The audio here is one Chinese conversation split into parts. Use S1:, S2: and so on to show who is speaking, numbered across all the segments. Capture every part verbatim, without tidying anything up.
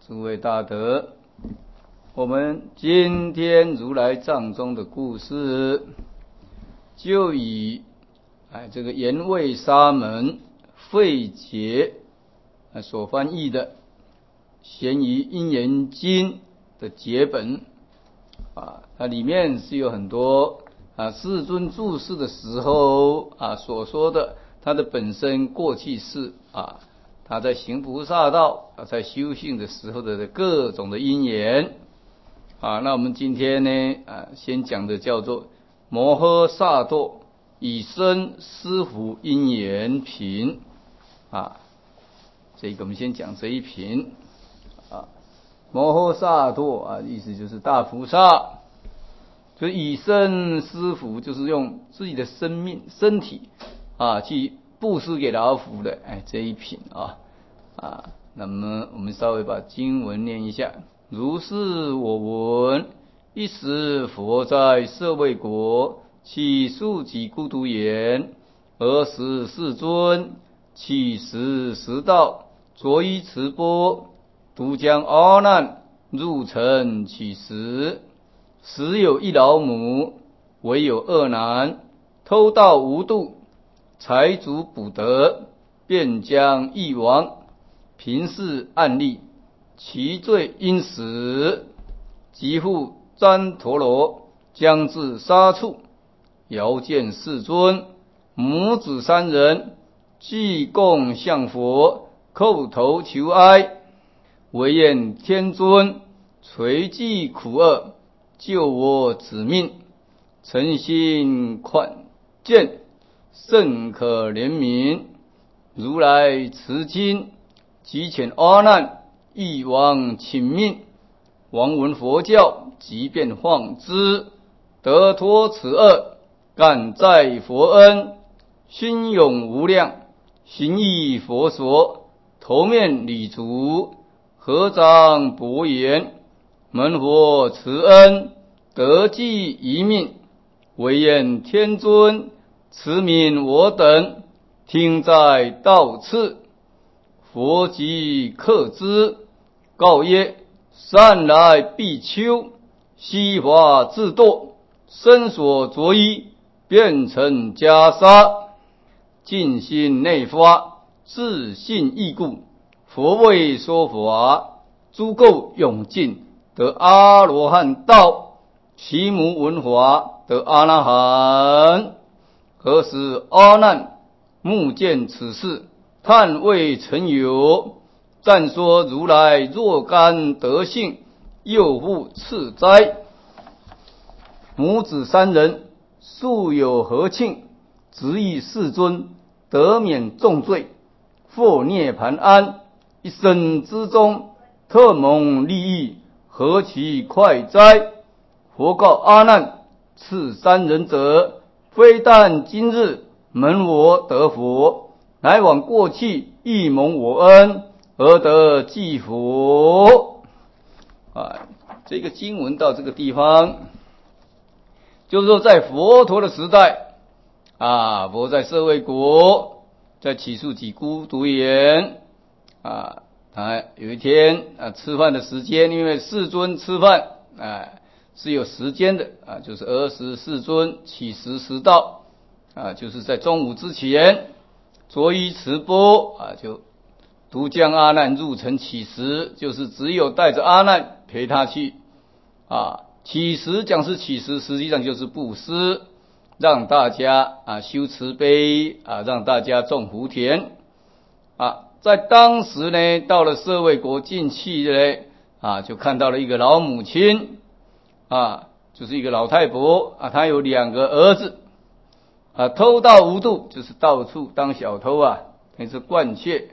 S1: 诸位大德，我们今天如来藏中的故事，就以哎这个阎卫沙门慧解所翻译的《咸于因缘经》的解本啊，它里面是有很多啊世尊住世的时候啊所说的他的本身过去世啊，他在行菩萨道啊，在修行的时候的各种的因缘啊。那我们今天呢啊，先讲的叫做摩诃萨埵以身师父因缘品啊，这个我们先讲这一品啊。摩诃萨埵啊，意思就是大菩萨，就是以身施福，就是用自己的生命身体啊去布施给老虎的哎这一品啊啊。那么我们稍微把经文念一下。如是我闻，一时佛在舍卫国，起数己孤独园，尔时世尊起时时到，着衣持钵，独将阿难入城乞食。时有一老母，唯有二男，偷盗无度，财足补得，便将役亡。平事案例，其罪因死。即复旃陀罗将至杀处，遥见世尊，母子三人俱共向佛叩头求哀，唯愿天尊垂济苦厄，救我子命，诚心宽见，甚可怜悯。如来持经，即遣阿难役亡请命。王闻佛教，即便放之，得脱此厄，感载佛恩，心永无量，行忆佛所，头面礼足，合掌薄言，门佛慈恩，得济一命，唯愿天尊慈悯我等，听在道次。佛即克之，告曰：善来比丘，悉发自堕，身所着衣，变成袈裟，尽心内发，自信义故，佛为说法，诸垢永尽，得阿罗汉道，其母闻法，得阿那含。何时阿难目见此事，叹谓曾有，赞说如来若干德性，又复赐斋。母子三人素有和庆，执意世尊得免重罪，获涅盘安，一生之中特蒙利益，何其快哉！佛告阿难：此三人者，非但今日蒙我得佛，乃往过去亦蒙我恩，而得济福。啊，这个经文到这个地方，就是说在佛陀的时代啊，佛在舍卫国，在起数己孤独园啊，他有一天啊吃饭的时间，因为世尊吃饭啊是有时间的啊，就是尔时世尊起时时到啊，就是在中午之前，着衣持钵啊，就独将阿难入城乞食，就是只有带着阿难陪他去啊。乞食讲是乞食，实际上就是布施，让大家啊修慈悲啊，让大家种福田啊。在当时呢，到了舍卫国近期呢啊，就看到了一个老母亲啊，就是一个老太婆啊，她有两个儿子啊，偷盗无度，就是到处当小偷啊，等于是惯窃，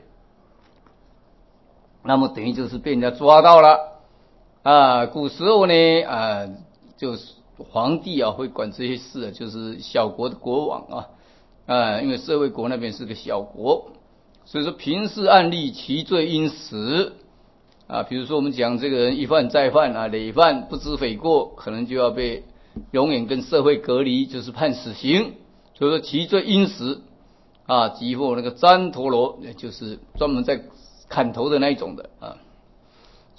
S1: 那么等于就是被人家抓到了啊。古时候呢啊，就是皇帝啊会管这些事啊，就是小国的国王啊啊，因为舍卫国那边是个小国，所以说平事案例，其罪因死啊。比如说我们讲这个人一犯再犯啊，累犯不知悔过，可能就要被永远跟社会隔离，就是判死刑。所以说其罪因死啊，即复那个旃陀罗，就是专门在砍头的那一种的啊。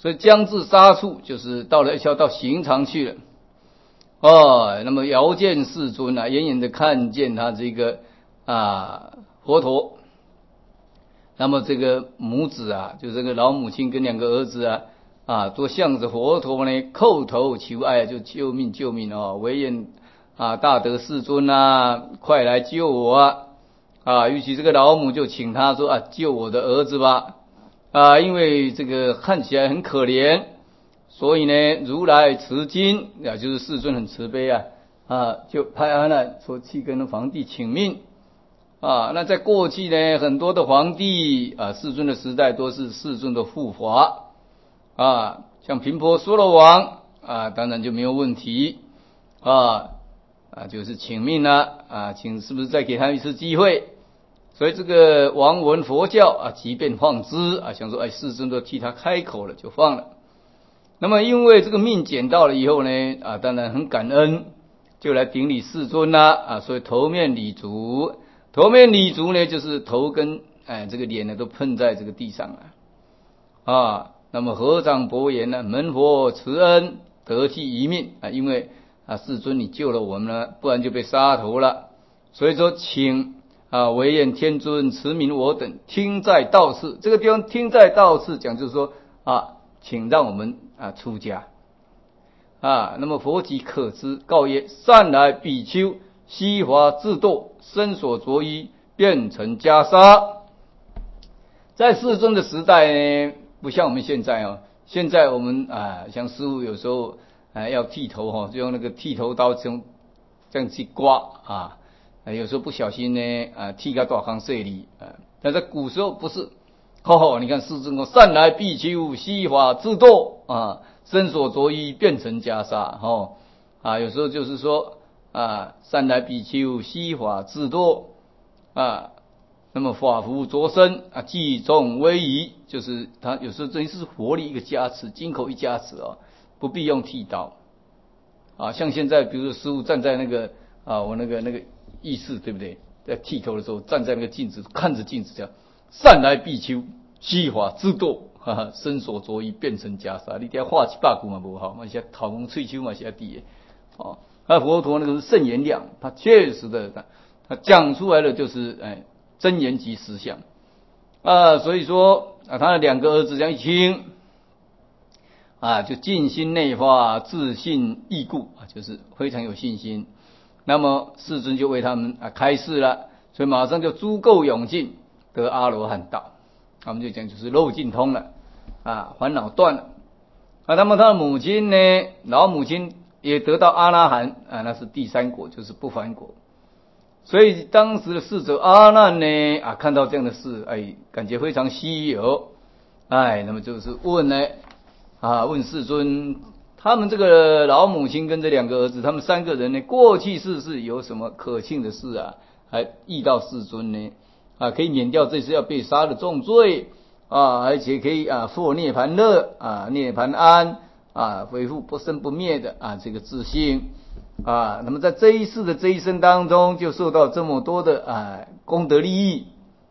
S1: 所以将至杀处，就是到了要到刑场去了。哦，那么遥见世尊啊，远远的看见他这个啊佛陀。那么这个母子啊，就是这个老母亲跟两个儿子啊，啊，都向着佛陀呢叩头求爱，就救命救命哦！惟愿啊，大德世尊啊，快来救我啊！啊，尤其这个老母就请他说啊，救我的儿子吧！啊，因为这个看起来很可怜，所以呢，如来慈经啊，就是世尊很慈悲啊，啊，就派阿难说去跟皇帝请命。啊，那在过去呢，很多的皇帝啊，世尊的时代都是世尊的护法啊，像频婆娑罗王啊，当然就没有问题啊啊，就是请命了啊，请是不是再给他一次机会？所以这个王闻佛教啊，即便放之啊，想说哎，世尊都替他开口了，就放了。那么因为这个命捡到了以后呢，啊，当然很感恩，就来顶礼世尊啦啊，所以头面礼足。头面礼足呢，就是头跟哎这个脸呢都碰在这个地上啊，啊，那么合掌薄言呢，门佛慈恩，得替一命啊，因为啊世尊你救了我们了，不然就被杀头了，所以说请啊惟愿天尊慈悯我等，听在道次。这个地方听在道次讲就是说啊，请让我们啊出家啊。那么佛即可知，告曰：善来比丘，西华自堕，身所着衣，变成袈裟。在世尊的时代呢，不像我们现在哦，现在我们啊，像师父有时候啊要剃头哈、哦，就用那个剃头刀这样这样去刮啊，有时候不小心呢啊剃个大行碎里啊，但在古时候不是，吼吼，你看世尊说善来比丘，西华自堕啊，身所着衣，变成袈裟，吼啊，有时候就是说。啊，善来比丘，西华自堕啊，那么法服着身啊，济众威仪，就是他有时候真是佛力一个加持，金口一加持哦，不必用剃刀啊。像现在，比如说师父站在那个啊，我那个那个义士对不对？在剃头的时候，站在那个镜子，看着镜子讲，善来比丘，西华自堕，哈哈，身所着衣变成袈裟。你等下画一百句嘛不好，嘛是头毛喙鬚嘛是要低的哦。那佛陀那个是圣言量，他确实的，他讲出来的就是哎真言及实相啊，所以说啊，他的两个儿子这样一听啊，就尽心内化，自信义故啊，就是非常有信心。那么世尊就为他们啊开示了，所以马上就诸垢永尽，得阿罗汉道。他们就讲就是漏尽通了啊，烦恼断了啊。那么他的母亲呢，老母亲也得到阿拉含啊，那是第三果，就是不凡果。所以当时的侍者阿难呢啊，看到这样的事，哎，感觉非常稀有，哎，那么就是问呢啊，问世尊，他们这个老母亲跟这两个儿子，他们三个人呢，过去世是有什么可庆的事啊，还遇到世尊呢啊，可以免掉这次要被杀的重罪啊，而且可以啊获涅盘乐啊，涅盘安。啊，恢复不生不灭的啊这个自信啊，那么在这一世的这一生当中，就受到这么多的啊功德利益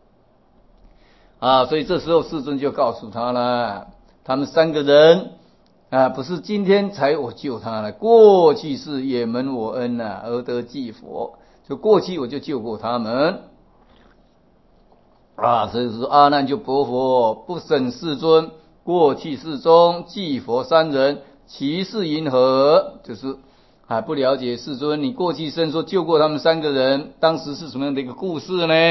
S1: 啊，所以这时候世尊就告诉他了，他们三个人啊，不是今天才我救他了，过去是也蒙我恩啊，而得济佛，就过去我就救过他们啊，所以说阿难就薄佛不审世尊。过去世中济佛三人，其事因何？就是还不了解世尊，你过去生说救过他们三个人，当时是什么样的一个故事呢？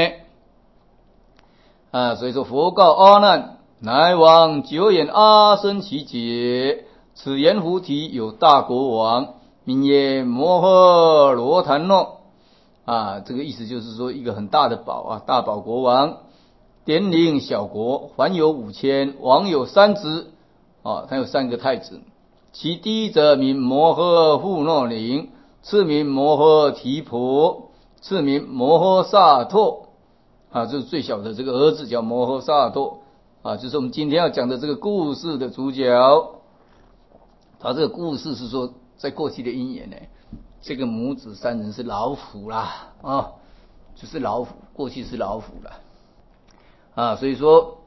S1: 啊，所以说佛告阿难：乃往久远阿僧祇劫，此阎浮提有大国王，名曰摩诃罗檀那。啊，这个意思就是说一个很大的宝啊，大宝国王。典领小国，还有五千，王有三子，啊，他有三个太子。其第一者名摩诃富那林，次名摩诃提婆，次名摩诃萨埵。啊，这是最小的这个儿子叫摩诃萨埵，啊，就是我们今天要讲的这个故事的主角。他这个故事是说，在过去的因缘呢，这个母子三人是老虎啦，啊，就是老虎，过去是老虎啦。啊，所以说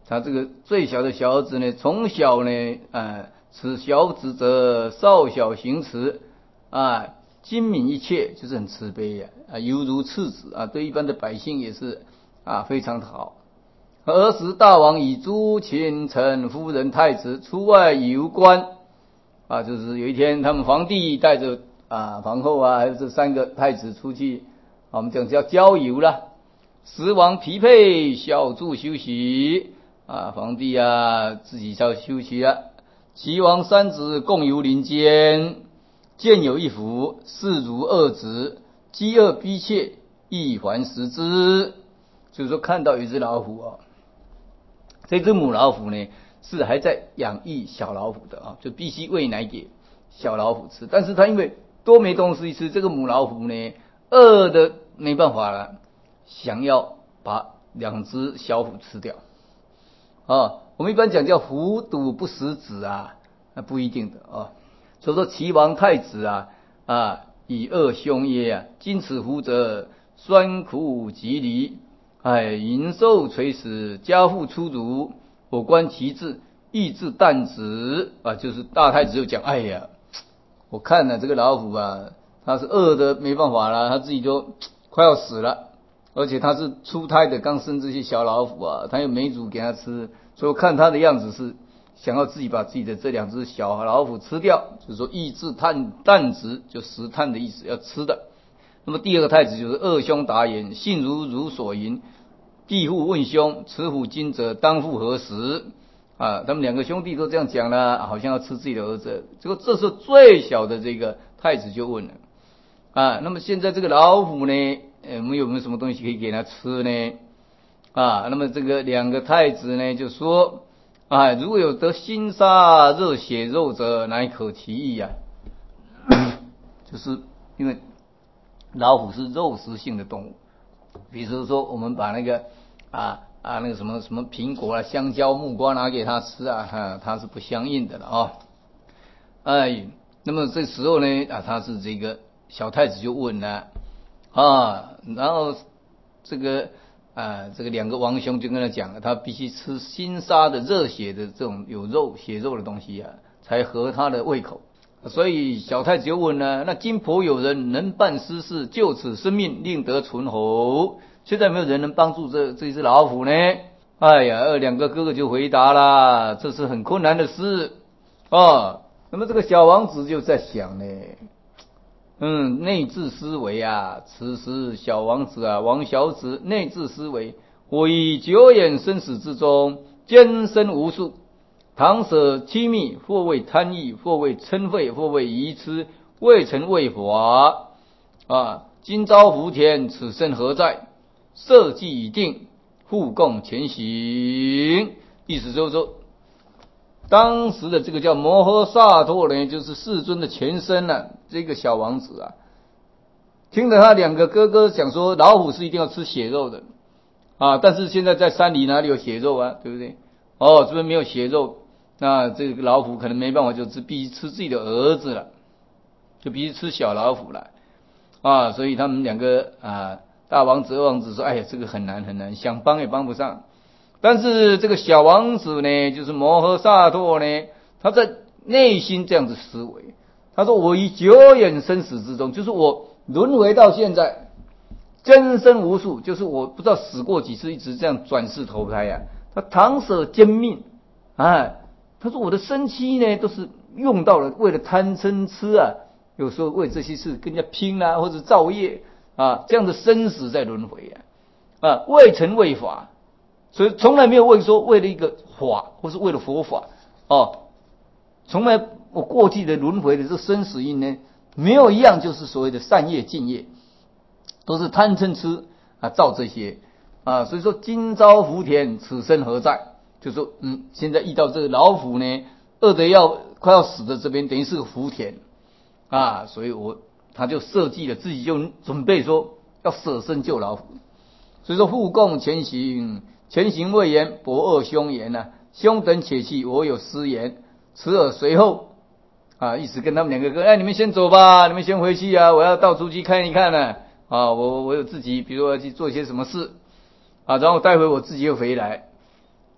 S1: 他这个最小的小儿子呢，从小呢，啊，此小子者，少小行慈，啊，精敏一切，就是很慈悲呀，啊，犹如次子啊，对一般的百姓也是啊，非常的好。儿时大王以诸卿臣夫人太子出外游观，啊，就是有一天他们皇帝带着啊皇后啊，还有这三个太子出去，啊、我们讲叫郊游啦。时王疲惫，小住休息。啊，皇帝啊自己要休息了。齐王三子共游林间，见有一虎，视如二子，饥饿逼切，一环食之。就是说看到有一只老虎啊，这只母老虎呢是还在养育小老虎的啊，就必须喂奶给小老虎吃。但是它因为多没东西吃，这个母老虎呢饿的没办法了，想要把两只小虎吃掉。啊，我们一般讲叫虎毒不食子啊，那不一定的啊。所以说齐王太子啊啊，以二兄耶啊，今此虎者，酸苦极离，哎，淫兽垂死，家父出辱，我观其志，意志淡直啊，就是大太子就讲，哎呀，我看了这个老虎啊，他是饿的没办法了，他自己就快要死了。而且他是出胎的，刚生这些小老虎啊，他又没煮给他吃，所以我看他的样子是想要自己把自己的这两只小老虎吃掉，就是说意志淡淡直，就食炭的意思，要吃的。那么第二个太子就是二兄答言，信如如所言，必父问兄，此虎今者当复何时？啊，他们两个兄弟都这样讲了，好像要吃自己的儿子。结果这时候最小的这个太子就问了，啊，那么现在这个老虎呢？我们有没有什么东西可以给他吃呢？啊，那么这个两个太子呢就说，啊，如果有得心杀热血肉者，乃可其意呀、啊。就是因为老虎是肉食性的动物，比如说我们把那个啊啊那个什么什么苹果啊、香蕉、木瓜拿给他吃啊，啊它是不相应的了啊。哎，那么这时候呢啊，他是这个小太子就问了。啊，然后这个啊，这个两个王兄就跟他讲了，他必须吃新杀的热血的这种有肉血肉的东西啊，才合他的胃口。所以小太子就问呢，那今颇有人能办私事，救此生命，令得存活，现在没有人能帮助这这只老虎呢？哎呀，两个哥哥就回答啦，这是很困难的事啊。那么这个小王子就在想呢。嗯，内置思维啊，此时小王子啊，王小子内置思维，我以久远生死之中，艰深无数，倘舍亲密，或为贪欲，或为嗔恚，或为愚痴，未曾为法啊。今朝福田，此生何在？社稷已定，互共前行。意思就是说，当时的这个叫摩诃萨埵呢，就是世尊的前身呢、啊。这个小王子啊，听着他两个哥哥讲说，老虎是一定要吃血肉的啊，但是现在在山里哪里有血肉啊，对不对？哦，这边没有血肉，那这个老虎可能没办法，就吃必须吃自己的儿子了，就必须吃小老虎了啊。所以他们两个啊，大王子、二王子说，哎呀，这个很难很难，想帮也帮不上。但是这个小王子呢，就是摩诃萨埵呢，他在内心这样子思维。他说：“我以久远生死之中，就是我轮回到现在，真生无数，就是我不知道死过几次，一直这样转世投胎呀、啊。他唐舍兼命，哎，他说我的生期呢，都是用到了为了贪嗔痴啊，有时候为这些事跟人家拼啊，或者造业啊，这样的生死在轮回啊，啊，未曾为法，所以从来没有问说为了一个法，或是为了佛法哦，从来。”我过去的轮回的这生死因呢，没有一样就是所谓的善业净业，都是贪嗔痴啊造这些啊，所以说今朝福田，此生何在？就说嗯，现在遇到这个老虎呢，饿得要快要死的这边，等于是个福田啊，所以我他就设计了自己就准备说要舍身救老虎，所以说互共前行，前行未言，伯二兄言呐、啊，兄等且去，我有私言，此尔随后。啊，意思跟他们两个哥，哎，你们先走吧，你们先回去啊，我要到处去看一看呢、啊。啊，我我有自己，比如说要去做些什么事，啊，然后待会我自己又回来。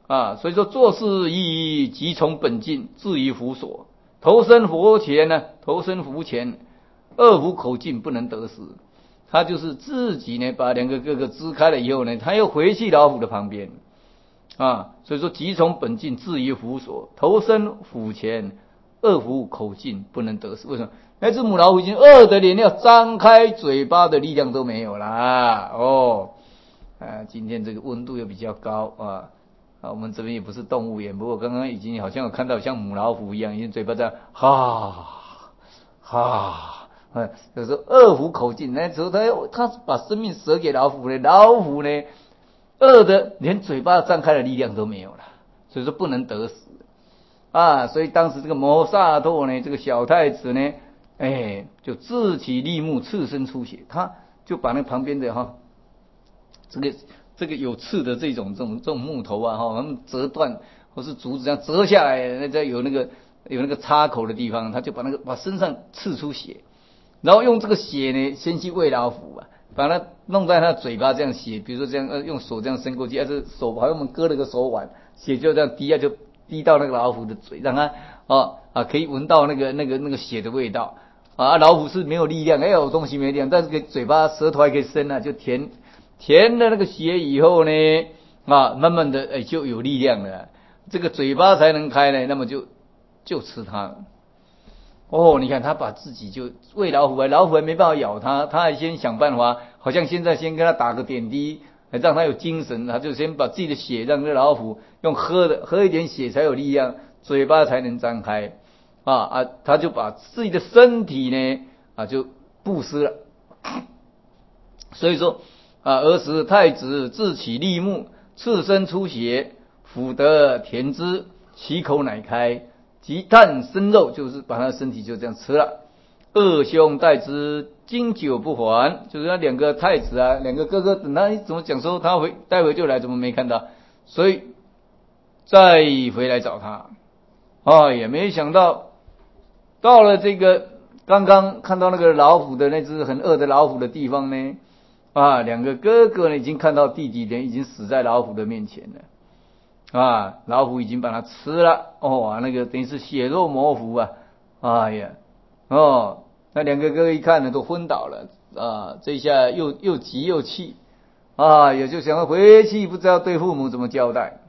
S1: 啊，所以说做事宜即从本境，至于佛所。投身佛前呢，投身佛前，二胡口径不能得时。他就是自己呢，把两个哥哥支开了以后呢，他又回去老虎的旁边啊。所以说，即从本境，至于佛所，投身虎前，二胡口径不能得时。为什么？那只母老虎已经饿得连要张开嘴巴的力量都没有啦。哦，啊，今天这个温度又比较高啊。啊，我们这边也不是动物园，不过刚刚已经好像有看到像母老虎一样，已经嘴巴这样哈哈，嗯，有时候二虎口径，那时候他他把生命舍给老虎呢，老虎呢饿的连嘴巴张开的力量都没有了，所以说不能得死啊。所以当时这个摩萨埵呢，这个小太子呢，哎，就自起立木，刺身出血，他就把那旁边的哈，这个。这个有刺的这种这种这种木头啊，哈，他们折断或是竹子这样折下来，那在有那个有那个插口的地方，他就把那个把身上刺出血，然后用这个血呢，先去喂老虎啊，把它弄在他嘴巴这样血，比如说这样呃用手这样伸过去，还是手好像我们割了个手腕，血就这样滴啊，就滴到那个老虎的嘴，让它啊啊可以闻到那个那个那个血的味道啊。老虎是没有力量，哎有东西没力量，但是给嘴巴舌头还可以伸啊，就舔。填了那个血以后呢，啊，慢慢的哎就有力量了，这个嘴巴才能开呢，那么就就吃它了。哦，你看他把自己就喂老虎，老虎还没办法咬他，他还先想办法，好像现在先跟他打个点滴，让他有精神，他就先把自己的血让这老虎用喝的，喝一点血才有力量，嘴巴才能张开啊啊，他就把自己的身体呢啊就布施了，所以说。啊！儿时太子自起立木，赤身出血，抚得田之，其口乃开，即啖生肉，就是把他的身体就这样吃了。二兄待之，经久不还，就是那两个太子啊，两个哥哥，等他怎么讲说他回待会就来，怎么没看到？所以再回来找他，啊，也没想到到了这个刚刚看到那个老虎的那只很饿的老虎的地方呢。啊，两个哥哥呢，已经看到弟弟呢，已经死在老虎的面前了。啊，老虎已经把它吃了。哦，那个等于是血肉模糊啊。哎呀，哦，那两个哥哥一看呢，都昏倒了。啊，这一下又又急又气。啊，也就想要回去，不知道对父母怎么交代。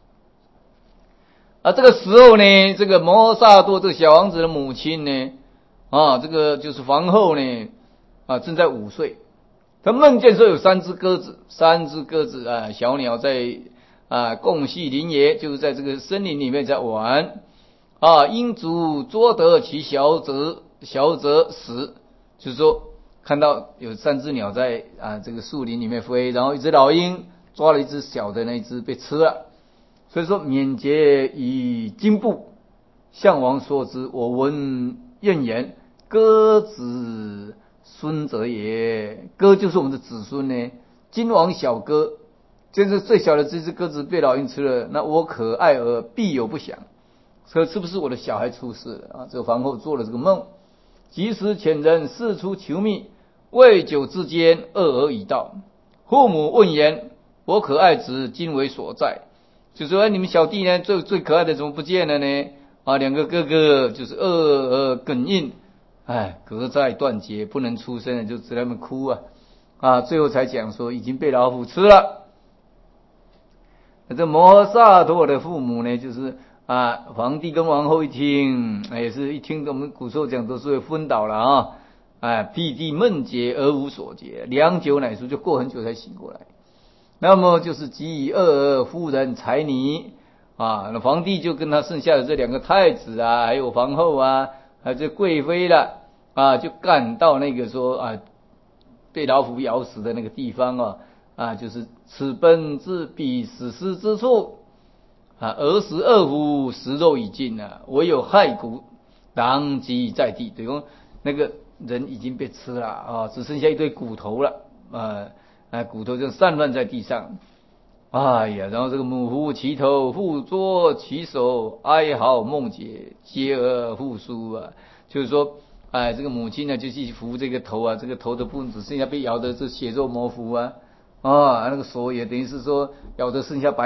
S1: 啊，这个时候呢，这个摩萨埵这个小王子的母亲呢，啊，这个就是皇后呢，啊，正在午睡。他梦见说有三只鸽子，三只鸽子啊，小鸟在啊共系林野，就是在这个森林里面在玩啊。鹰足捉得其小则小则死，就是说看到有三只鸟在啊这个树林里面飞，然后一只老鹰抓了一只小的，那一只被吃了。所以说免节以金布向王说之，我闻谚言，鸽子孙者也，鸽就是我们的子孙呢。金王小鸽，就是最小的这只鸽子被老鹰吃了，那我可爱而必有不祥，说是不是我的小孩出事了啊？这个皇后做了这个梦，及时遣人四出求密，未久之间，二儿已到。父母问言，我可爱子今为所在？就说、哎、你们小弟呢，最最可爱的怎么不见了呢？啊，两个哥哥就是二儿哽咽。哎，隔在断绝，不能出声了，就只能他们哭啊啊！最后才讲说已经被老虎吃了。这摩萨埵的父母呢，就是啊，皇帝跟王后一听，也是一听我们古时候讲都是会昏倒了啊！哎，辟地梦解而无所解，良久乃熟，就过很久才醒过来。那么就是即以二儿夫人才尼啊，那皇帝就跟他剩下的这两个太子啊，还有皇后啊。啊，这贵妃了啊，就赶到那个说啊，被老虎咬死的那个地方啊，啊，就是此奔至彼死尸之处啊。儿时二虎食肉已尽啊，唯有骸骨狼藉在地，等于那个人已经被吃了啊，只剩下一堆骨头了啊，啊，骨头就散乱在地上。哎呀，然后这个母扶其头，父捉其手，哀嚎梦解，皆而复苏啊。就是说，哎，这个母亲呢就去扶这个头啊，这个头的部分只剩下被咬的这血肉模糊啊，啊，那个手也等于是说咬的剩下白骨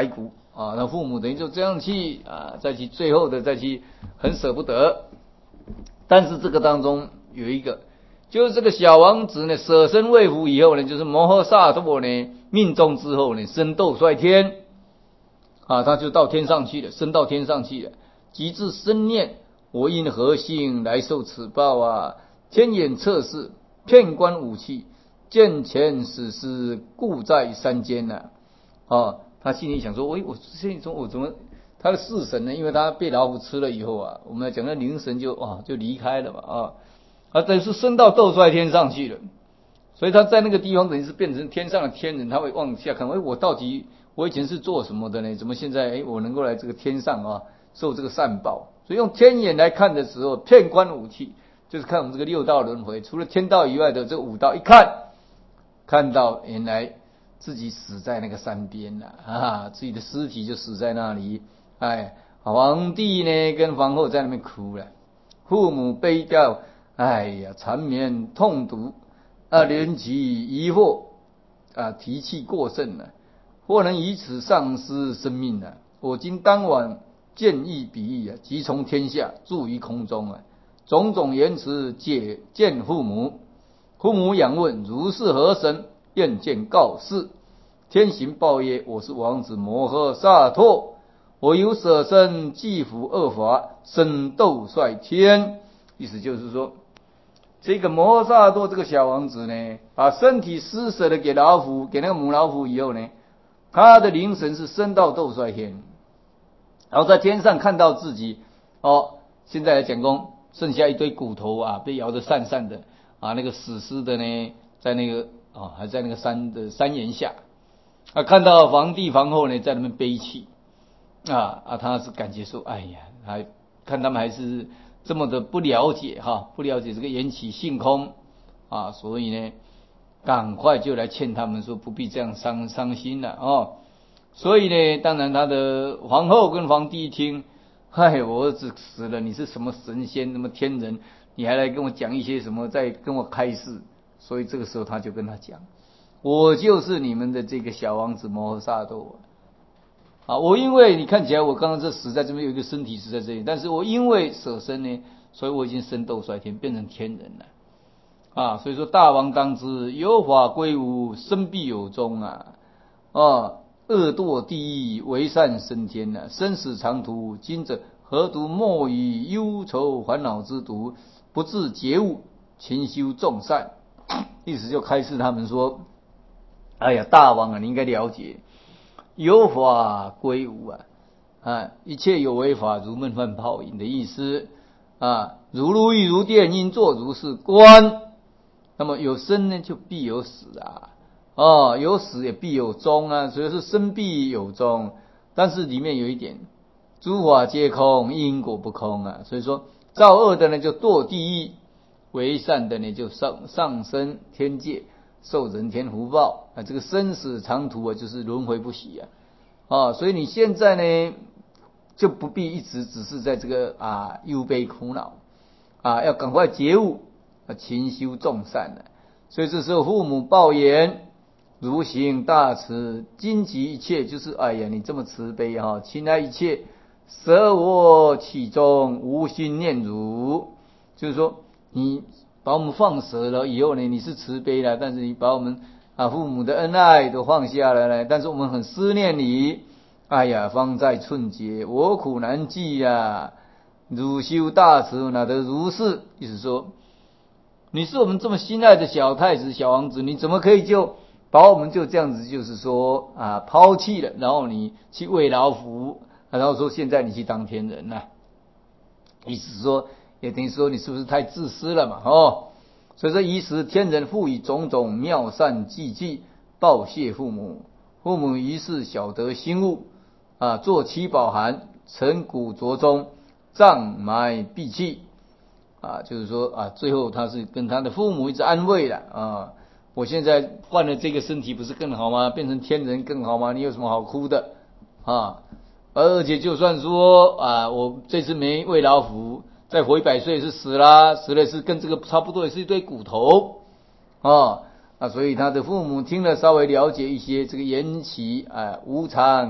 S1: 啊，那父母等于就这样去啊，再去最后的再去很舍不得。但是这个当中有一个，就是这个小王子呢，舍身为父以后呢，就是摩诃萨埵呢命中之后呢，升斗率天啊，他就到天上去了，升到天上去了。即至深念，我因何幸来受此报啊？天眼测视，遍观武器，见前死尸，故在山间呐、啊。啊，他心里想说，喂，我心里说，我怎么他的式神呢？因为他被老虎吃了以后啊，我们来讲那灵神就啊就离开了嘛啊，啊等于是升到斗率天上去了。所以他在那个地方等于是变成天上的天人，他会往下看，哎，我到底我以前是做什么的呢？怎么现在哎我能够来这个天上啊受这个善报？所以用天眼来看的时候，遍观五气，就是看我们这个六道轮回，除了天道以外的这个五道，一看看到原来自己死在那个山边了啊，自己的尸体就死在那里。哎，皇帝呢跟皇后在那边哭了，父母悲掉，哎呀缠绵痛毒。啊，连其疑惑啊，提气过甚了，或能以此丧失生命了。我今当晚见义比喻啊，即从天下住于空中啊，种种言辞解见父母。父母仰问如是何神？愿见告示。天行报曰：我是王子摩诃萨埵，我由舍身济福恶法，升斗率天。意思就是说，这个摩诃萨埵这个小王子呢，把身体施舍了给老虎，给那个母老虎以后呢，他的灵神是升到斗率天，然后在天上看到自己哦，现在来讲功，剩下一堆骨头啊，被摇得散散的啊，那个死尸的呢，在那个啊、哦，还在那个山的山岩下，啊，看到皇帝皇后呢在那边悲泣啊啊，他是感觉说，哎呀，还看他们还是这么的不了解哈，不了解这个缘起性空啊，所以呢，赶快就来劝他们说不必这样伤伤心了哦。所以呢，当然他的皇后跟皇帝一听，嗨，我儿子死了，你是什么神仙，什么天人，你还来跟我讲一些什么，在跟我开示。所以这个时候他就跟他讲，我就是你们的这个小王子摩诃萨埵啊，我因为你看起来我刚刚这死在这边有一个身体死在这里，但是我因为舍身呢，所以我已经升斗率天，变成天人了啊。所以说大王当知，有法归无，生必有终啊。啊，恶堕地狱，为善升天啊，生死长途，今者何独莫以忧愁烦恼之毒，不自觉悟，勤修众善。意思就开示他们说，哎呀，大王啊，你应该了解。有法归无啊，啊，一切有为法如梦幻泡影的意思啊，如如意如电，应作如是观。那么有生呢，就必有死啊，哦，有死也必有终啊，所以是生必有终。但是里面有一点，诸法皆空，因果不空啊，所以说造恶的呢就堕地狱，为善的呢就上上升天界。受人天福报啊，这个生死长途啊，就是轮回不息啊，啊，所以你现在呢，就不必一直只是在这个啊忧悲苦恼啊，要赶快觉悟啊，勤修众善的。所以这时候父母报言，如行大慈，尽极一切，就是哎呀，你这么慈悲哈、啊，亲爱一切，舍我其中，无心念汝，就是说你把我们放舍了以后呢，你是慈悲了，但是你把我们啊父母的恩爱都放下来了，但是我们很思念你。哎呀，方在寸节，我苦难计呀！汝修大慈，哪得如是？意思说，你是我们这么心爱的小太子、小王子，你怎么可以就把我们就这样子，就是说啊抛弃了，然后你去喂老虎，然后说现在你去当天人呐、啊？意思是说。也等于说你是不是太自私了嘛？哦，所以说以使天人赋予种种妙善济济，报谢父母。父母于是晓得心悟啊，作七宝函，沉骨着中，葬埋闭气啊，就是说啊，最后他是跟他的父母一直安慰了啊。我现在换了这个身体不是更好吗？变成天人更好吗？你有什么好哭的啊？而且就算说啊，我这次没喂老虎。再活一百岁是死啦，死了是跟这个差不多，也是一堆骨头啊啊！所以他的父母听了稍微了解一些这个缘起啊、无常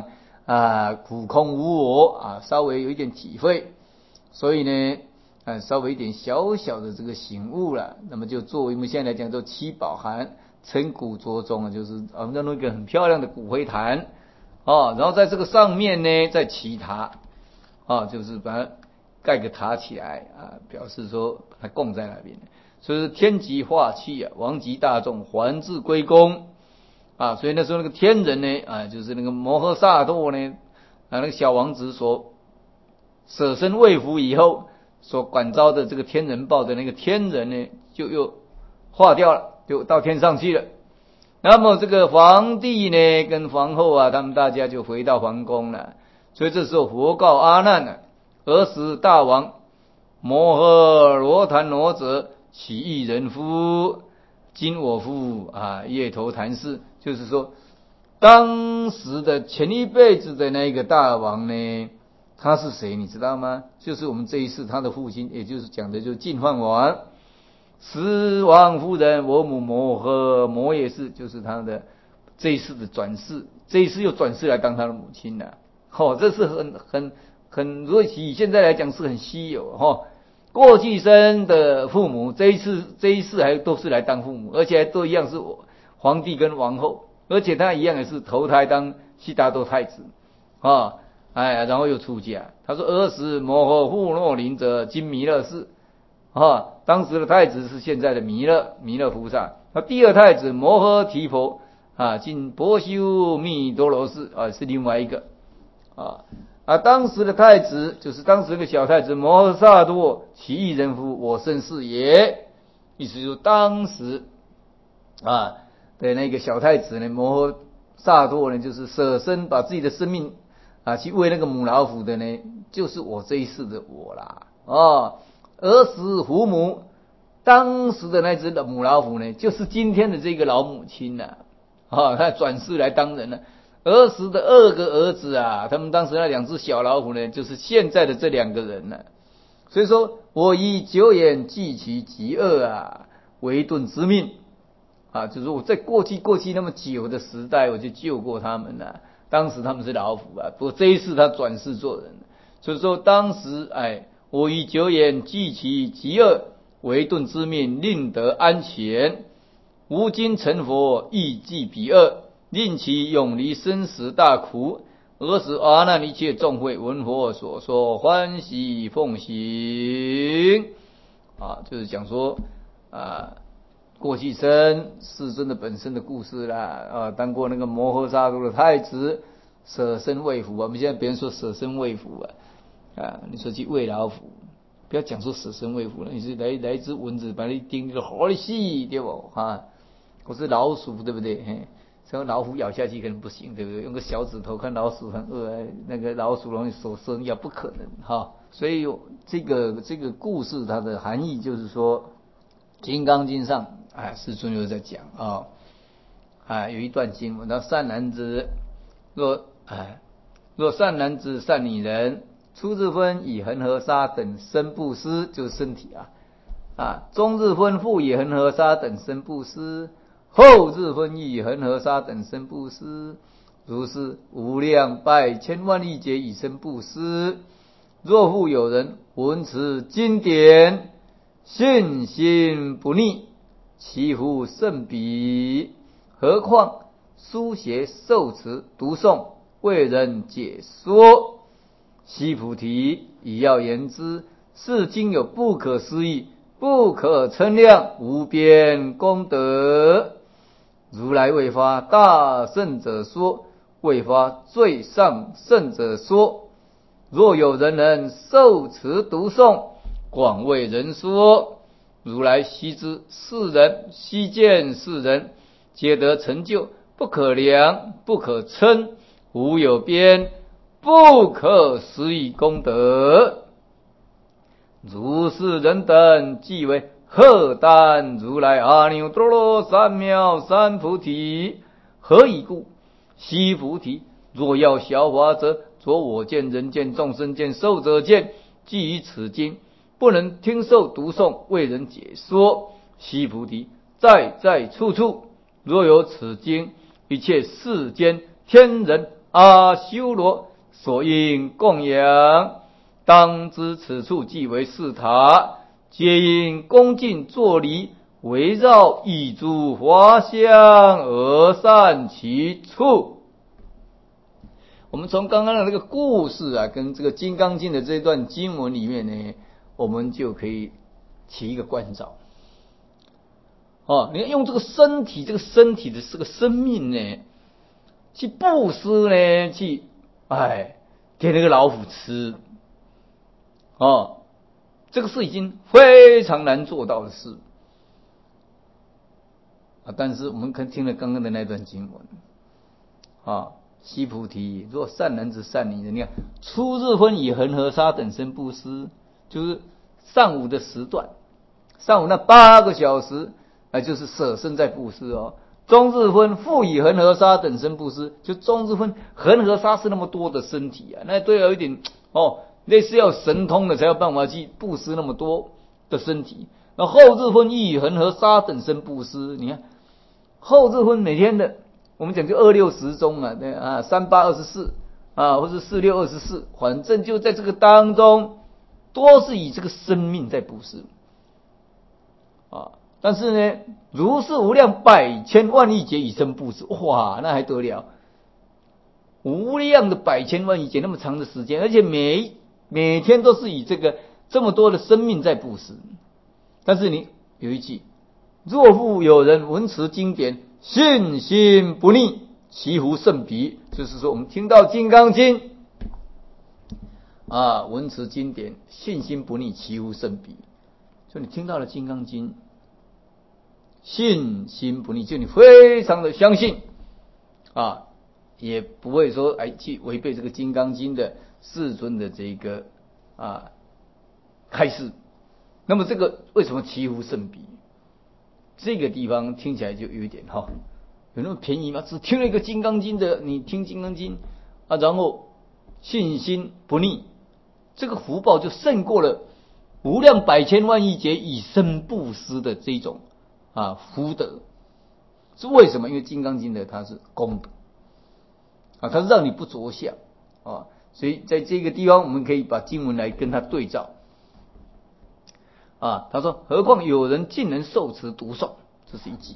S1: 啊苦空无我啊，稍微有一点体会，所以呢啊稍微一点小小的这个醒悟了，那么就作为我们现在来讲做七宝函成骨着中啊，就是我们要弄一个很漂亮的骨灰坛啊，然后在这个上面呢再起塔啊，就是把它盖个塔起来啊，表示说把它供在那边，所以是天极化气啊，王极大众还至归公啊，所以那时候那个天人呢啊，就是那个摩诃萨埵呢啊，那个小王子所舍身喂服以后所感召的这个天人报的那个天人呢，就又化掉了，就到天上去了。那么这个皇帝呢跟皇后啊，他们大家就回到皇宫了。所以这时候佛告阿难呢、啊，尔时大王摩诃罗檀罗者，其一人夫？今我父啊，夜头谈事，就是说，当时的前一辈子的那个大王呢，他是谁？你知道吗？就是我们这一世他的父亲，也就是讲的就是净饭王。十王夫人，我母摩诃摩也是，就是他的这一世的转世，这一世又转世来当他的母亲了。哦，这是很很很，如果以现在来讲是很稀有哈、哦。过去生的父母，这一次这一世还都是来当父母，而且还都一样是皇帝跟王后，而且他一样也是投胎当悉达多太子啊、哦，哎，然后又出家。他说：“尔时摩诃护诺林者，今弥勒世。”啊，当时的太子是现在的弥勒，弥勒菩萨。那第二太子摩诃提婆啊，今婆修密多罗氏啊，是另外一个啊。啊，当时的太子就是当时那个小太子摩诃萨埵，其一人夫，我生是也。意思就是当时啊的那个小太子呢，摩诃萨埵呢，就是舍身把自己的生命啊去喂那个母老虎的呢，就是我这一世的我啦啊。儿时虎母，当时的那只母老虎呢，就是今天的这个老母亲呐、啊，啊，他转世来当人了。儿时的二个儿子啊，他们当时那两只小老虎呢，就是现在的这两个人了。所以说我以久远济其极恶啊，为遁之命啊，就是我在过去过去那么久的时代，我就救过他们了、啊。当时他们是老虎啊，不过这一次他转世做人，所以说当时哎。我以久远济其极恶，为遁之命，令得安全。吾今成佛，亦济彼恶，令其永离生死大苦。尔时阿难一切众会闻佛所说，欢喜奉行。啊，就是讲说啊，过去生世尊的本身的故事啦。啊，当过那个摩诃萨埵的太子，舍身喂虎。我们现在别人说舍身喂虎啊。啊，你说去喂老虎，不要讲说舍身喂虎了，你是来来一只蚊子把你叮得好细，对不？哈，我是老鼠，对不对？嘿，像老虎咬下去可能不行，对不对？用个小指头看老鼠很饿，那个老鼠容易手生咬，不可能哈。所以这个这个故事它的含义就是说，《金刚经》上啊，世尊又在讲啊，啊有一段经文，那善男子若啊若善男子善女人。初日分以恒河沙等身布施，就是身体啊啊。中日分复以恒河沙等身布施，后日分以恒河沙等身布施，如是无量百千万亿劫以身布施。若复有人闻此经典，信心不逆，其乎甚彼？何况书写受持读诵，为人解说。悉菩提，以要言之，是经有不可思议、不可称量、无边功德。如来未发大圣者说，未发最上圣者说。若有人能受持读诵，广为人说，如来悉知世人，悉见世人，皆得成就不可量、不可称、无有边。不可思议功德，如是人等，即为荷担如来阿耨多罗三藐三菩提。何以故？悉菩提，若要消化者，着我见、人见、众生见、寿者见，即以此经不能听受读诵，为人解说。悉菩提，在在处处，若有此经，一切世间天人阿修罗所应供养，当知此处即为是塔，皆因恭敬作礼，围绕一株花香而散其处。我们从刚刚的那个故事啊，跟这个《金刚经》的这段经文里面呢，我们就可以起一个关照。哦，你看用这个身体，这个身体的这个生命呢，去布施呢，去哎给那个老虎吃，哦，这个是已经非常难做到的事啊。但是我们看听了刚刚的那段经文啊。悉菩提，若善男子善女人，你看初日分以恒河沙等身布施，就是上午的时段，上午那八个小时，那就是舍身在布施哦。中日分复以恒河沙等身布施，就中日分恒河沙是那么多的身体啊，那都要有一点哦，类似要神通的才有办法去布施那么多的身体。那后日分亦以恒河沙等身布施，你看后日分每天的。我们讲就二六时中嘛，对啊，三八二十四啊，或是四六二十四，反正就在这个当中，多是以这个生命在布施啊。但是呢，如是无量百千万亿劫以身布施，哇，那还得了？无量的百千万亿劫那么长的时间，而且每每天都是以这个这么多的生命在布施。但是你有一句，若复有人闻持经典，信心不逆，其乎甚彼？就是说，我们听到《金刚经》啊，闻持经典，信心不逆，其乎甚彼？就你听到了《金刚经》，信心不逆，就你非常的相信啊，也不会说哎去违背这个《金刚经》的世尊的这个啊开示。那么这个为什么其乎甚彼？这个地方听起来就有一点哈，有那么便宜吗？只听了一个《金刚经》的，你听《金刚经》啊，然后信心不逆，这个福报就胜过了无量百千万亿劫以身布施的这种啊福德。是为什么？因为《金刚经》的它是功德啊，它是让你不着相啊，所以在这个地方我们可以把经文来跟它对照。啊，他说，何况有人竟能受持读诵，这是一句。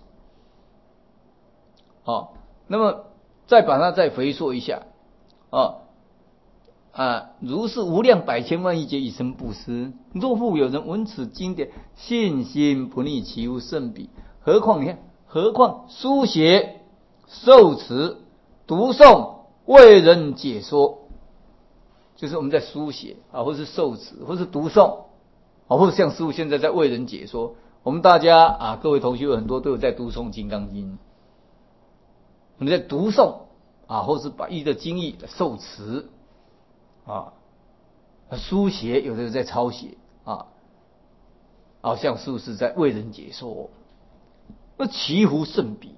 S1: 好，那么再把它再回溯一下，啊啊，如是无量百千万亿劫以身布施，若复有人闻此经典，信心不逆，其乎甚彼？何况你看，何况书写、受持、读诵、为人解说，就是我们在书写啊，或是受持，或是读诵。啊，或者像师父现在在为人解说，我们大家啊，各位同学有很多都有在读诵《金刚经》，我们在读诵啊，或是把一的经义受持啊，书写有的人在抄写啊，好像师父是在为人解说，那其乎甚彼？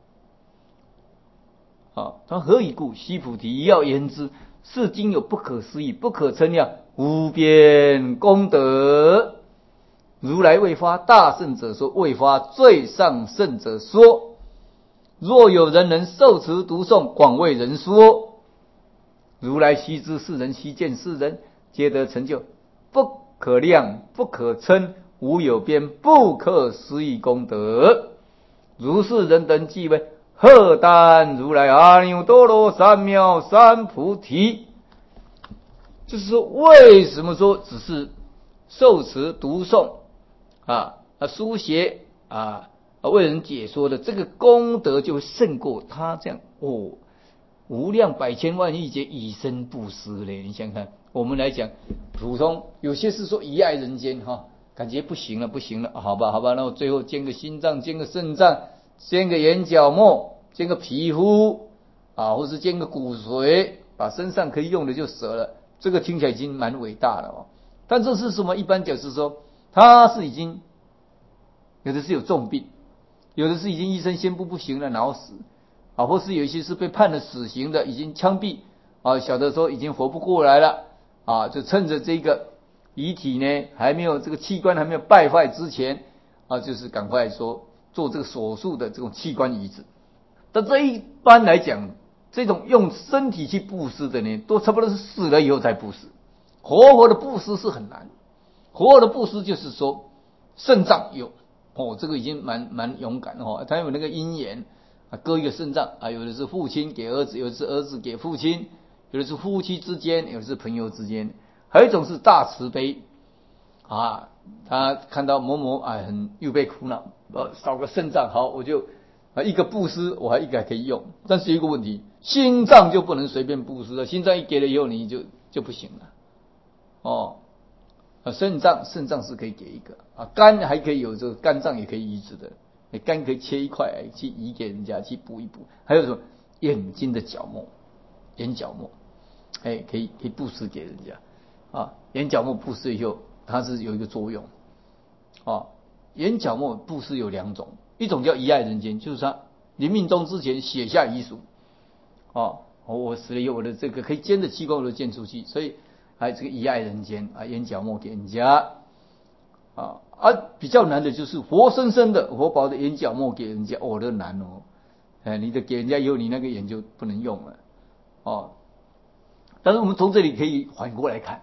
S1: 啊，他何以故？悉菩提，要言之，是经有不可思议、不可称量、无边功德。如来未发大圣者说，未发最上圣者说。若有人能受持读诵，广为人说，如来悉知世人，悉见世人，皆得成就不可量、不可称、无有边、不可思议功德。如是人等即为荷担如来阿耨多罗三藐三菩提。就是说，为什么说只是受持读诵啊啊书写啊为人解说的这个功德就胜过他这样哦，无量百千万亿劫以身布施嘞？你想想看，我们来讲普通，有些是说遗爱人间哈，感觉不行了不行了，好吧好吧，那我最后捐个心脏，捐个肾脏，捐个眼角膜，捐个皮肤啊，或是捐个骨髓，把身上可以用的就舍了。这个听起来已经蛮伟大了哦，但这是什么？一般讲是说他是已经有的是有重病，有的是已经医生宣布不行了，脑死啊，或是有一些是被判了死刑的，已经枪毙啊，小的时候已经活不过来了啊，就趁着这个遗体呢还没有这个器官还没有败坏之前啊，就是赶快说做这个手术的这种器官移植。但这一般来讲这种用身体去布施的呢，都差不多是死了以后才布施。活活的布施是很难，活活的布施就是说肾脏有哦，这个已经蛮蛮勇敢哦，他有那个因缘啊，割一个肾脏啊，有的是父亲给儿子，有的是儿子给父亲，有的是夫妻之间，有的是朋友之间，还有一种是大慈悲啊，他看到某某啊很又被苦恼，呃，少个肾脏好，我就啊一个布施，我还一个还可以用，但是有一个问题，心脏就不能随便布施了，心脏一给了以后你就就不行了。哦，啊，肾脏肾脏是可以给一个啊，肝还可以有这个肝脏也可以移植的，你肝可以切一块去移给人家去补一补，还有什么眼睛的角膜，眼角膜，哎，可以可以布施给人家啊，眼角膜布施以后它是有一个作用啊，眼角膜布施有两种，一种叫遗爱人间，就是他临命终之前写下遗书啊，我死了以后我的这个可以捐的器官我都捐出去，所以。还有这个遗爱人间啊，眼角膜给人家啊，而、啊、比较难的就是活生生的活宝的眼角膜给人家，哦，这难哦，哎，你的给人家以后，你那个眼就不能用了哦。但是我们从这里可以反过来看，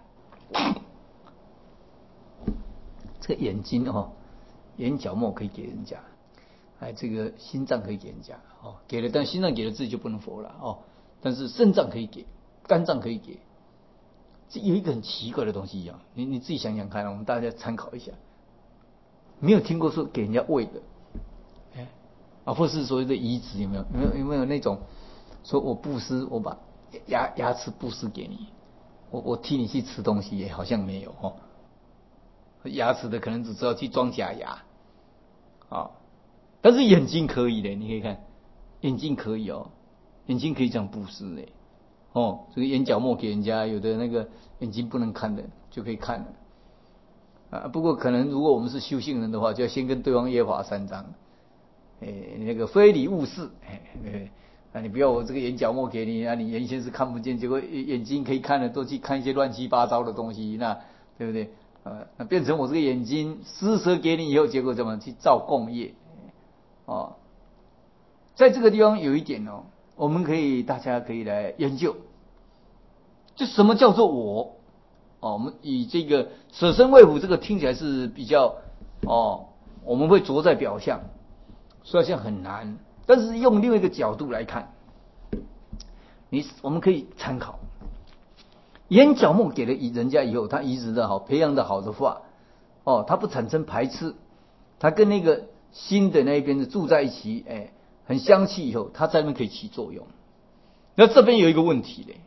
S1: 这个眼睛哦，眼角膜可以给人家，哎，这个心脏可以给人家哦，给了，但心脏给了自己就不能佛了哦，但是肾脏可以给，肝脏可以给。这有一个很奇怪的东西一样，你你自己想想看，我们大家参考一下。没有听过说给人家喂的，哎，啊，或是所谓的移植有没有？有没有有没有那种说我布施，我把牙牙齿布施给你，我我替你去吃东西，也好像没有哦。牙齿的可能只知道去装假牙，啊，但是眼睛可以的，你可以看，眼睛可以哦，眼睛可以这样布施的。哦，这个眼角膜给人家，有的那个眼睛不能看的就可以看了啊。不过可能如果我们是修行人的话，就要先跟对方约法三章，哎，那个非礼勿视，哎，啊，你不要我这个眼角膜给你啊，你原先是看不见，结果眼睛可以看的都去看一些乱七八糟的东西，那对不对？呃，那变成我这个眼睛施舍给你以后，结果怎么去造共业？哦，在这个地方有一点哦。我们可以，大家可以来研究，就什么叫做我？哦，我们以这个舍身为虎，这个听起来是比较哦，我们会着在表象，所以好像很难。但是用另外一个角度来看，你我们可以参考，眼角膜给了人家以后，他移植的好，培养的好的话，哦，他不产生排斥，他跟那个新的那一边的住在一起，哎。很相契以后，它在那边可以起作用。那这边有一个问题嘞，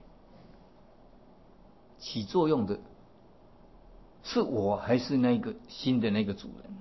S1: 起作用的是我还是那个新的那个主人？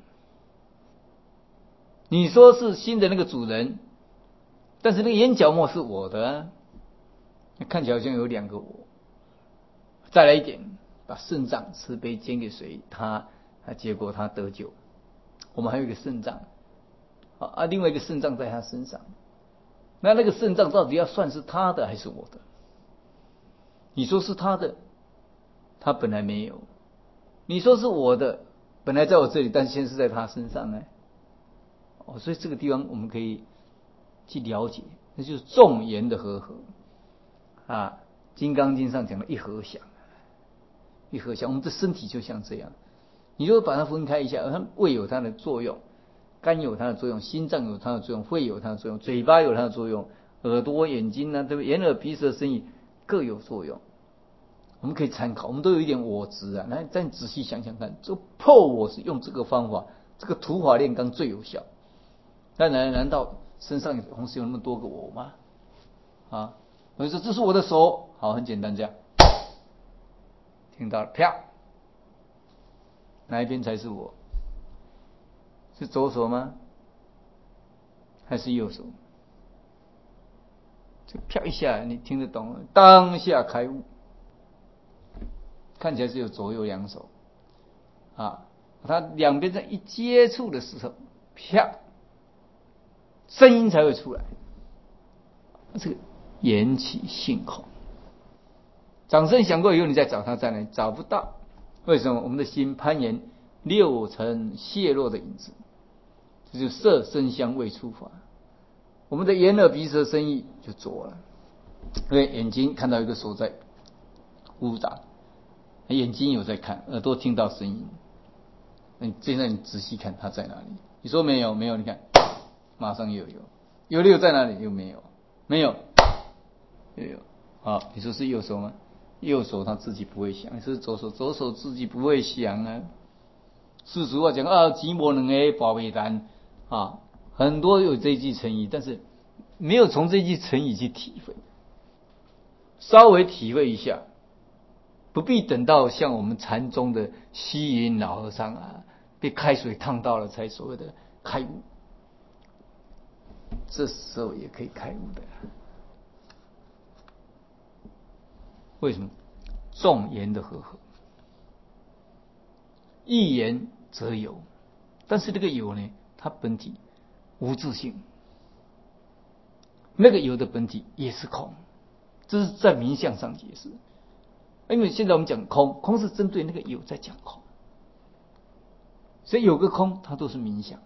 S1: 你说是新的那个主人，但是那个眼角膜是我的啊，看起来好像有两个我。再来一点，把肾脏慈悲捐给谁，他啊，结果他得救。我们还有一个肾脏。啊，另外一个肾脏在他身上，那那个肾脏到底要算是他的还是我的？你说是他的，他本来没有；你说是我的，本来在我这里，但现在是在他身上呢。哦，所以这个地方我们可以去了解，那就是众言的和合啊，《金刚经》上讲的一合想，一合想，我们的身体就像这样。你如果把它分开一下，它胃有它的作用。肝有它的作用，心脏有它的作用，肺有它的作用，嘴巴有它的作用，耳朵、眼睛呢，对不对？眼耳鼻舌身意各有作用。我们可以参考，我们都有一点我执啊。那再仔细想想看，这破我是用这个方法，这个土法炼钢最有效。当然，难道身上有同时有那么多个我吗？啊，我就说这是我的手，好，很简单，这样听到了，啪，哪一边才是我？是左手吗？还是右手？这啪一下，你听得懂了？当下开悟，看起来是有左右两手啊。它两边在一接触的时候，啪，声音才会出来。这个缘起性空，掌声响过以后，你再找它在哪里？找不到。为什么？我们的心攀岩六尘泄落的影子，这就是色声香味触法。我们的眼耳鼻舌身意就浊了。 因为眼睛看到一个手在呼打，眼睛有在看，耳朵听到声音。你现在你仔细看它在哪里？你说没有，没有，你看，马上又有，有的有在哪里？又没有，没有，又有。好，你说是右手吗？右手他自己不会想，是左手，左手自己不会想啊。事实话讲啊，寂寞两个保卫单啊，很多有这一句成语，但是没有从这句成语去体会，稍微体会一下，不必等到像我们禅宗的虚云老和尚啊，被开水烫到了才所谓的开悟，这时候也可以开悟的。为什么？众言的和合，一言则有，但是这个有呢，它本体无自性，那个有的本体也是空，这是在名相上解释。因为现在我们讲空，空是针对那个有在讲空，所以有个空它都是名相，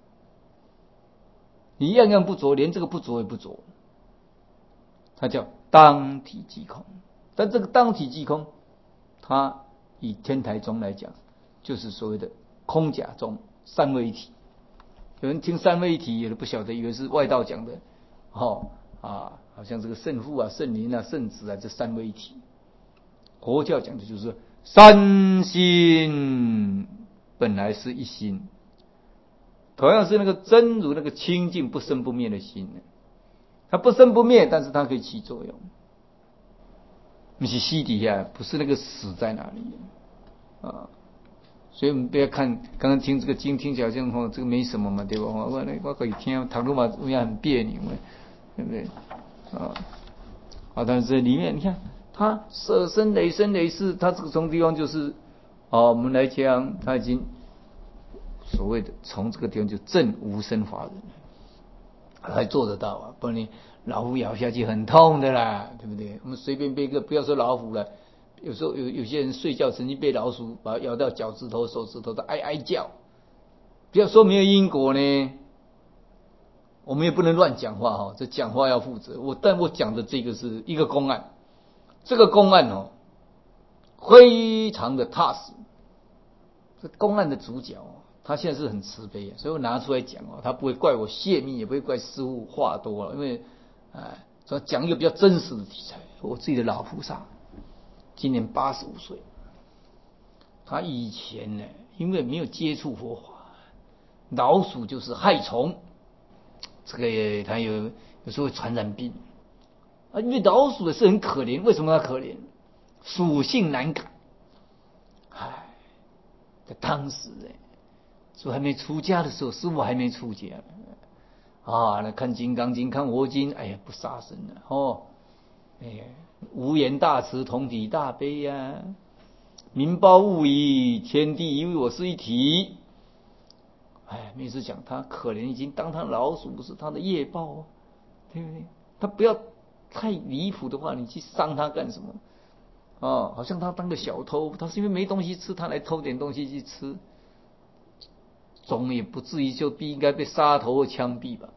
S1: 你样样不着，连这个不着也不着，它叫当体即空。但这个当体即空，它以天台宗来讲，就是所谓的空假中三位一体。有人听三位一体，有的不晓得，以为是外道讲的，哦啊，好像这个圣父啊、圣灵啊、圣子啊，这三位一体。佛教讲的就是三心本来是一心，同样是那个真如那个清净不生不灭的心，它不生不灭，但是它可以起作用。不是死底下，不是那个死在哪里啊？所以我们不要看刚刚听这个经，听起来好像哦，这个没什么嘛，对吧？我我我可以听，唐古嘛，我也很别扭，对不对？啊，啊，但是这里面你看，它舍身累生累世，它这个从地方就是哦，我们来讲，它已经所谓的从这个地方就证无生法忍，还做得到啊，不然你老虎咬下去很痛的啦，对不对？我们随便被一个，不要说老虎了，有时候有有些人睡觉曾经被老鼠把它咬到脚趾头、手指头，都哀哀叫。不要说没有因果呢，我们也不能乱讲话哈，这讲话要负责。我但我讲的这个是一个公案，这个公案哦，非常的踏实。这公案的主角哦，他现在是很慈悲，所以我拿出来讲哦，他不会怪我泄密，也不会怪师父话多了，因为哎，说讲一个比较真实的题材。我自己的老菩萨今年八十五岁，他以前呢，因为没有接触佛法，老鼠就是害虫，这个他有有时候会传染病啊。因为老鼠也是很可怜，为什么它可怜？属性难改，唉，在当时哎，师父还没出家的时候，师父还没出家啊，那看《金刚经》看《佛经》，哎呀，不杀生了哦，哎呀，无言大慈，同体大悲呀、啊，明报物以天地以我是一体。哎，每次讲他可怜，已经当他老鼠是他的业报啊，对不对？他不要太离谱的话，你去伤他干什么？哦，好像他当个小偷，他是因为没东西吃，他来偷点东西去吃，总也不至于就必应该被杀头或枪毙吧。